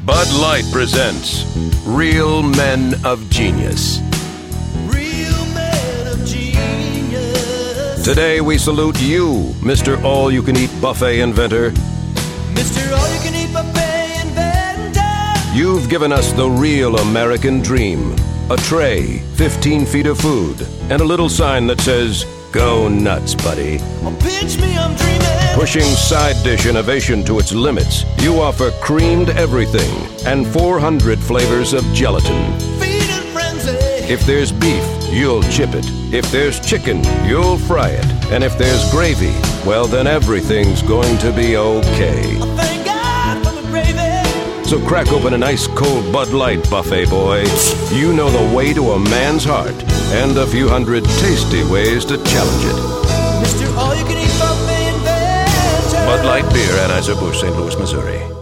Bud Light presents Real Men of Genius. Real men of genius. Today we salute you, Mr. All-You-Can-Eat Buffet Inventor. Mr. All-You-Can-Eat Buffet Inventor. You've given us the real American dream. A tray, 15 feet of food, and a little sign that says, "Go nuts, buddy." Oh, pinch me, I'm dreaming. Pushing side dish innovation to its limits, you offer creamed everything and 400 flavors of gelatin. Feed and frenzy. If there's beef, you'll chip it. If there's chicken, you'll fry it. And if there's gravy, well, then everything's going to be okay. Oh, thank God for the gravy. So crack open an ice cold Bud Light, buffet boy. You know the way to a man's heart and a few hundred tasty ways to challenge it. Mr. All-You-Can-Eat Buffet Inventor. Bud Light Beer, Anheuser-Busch, St. Louis, Missouri.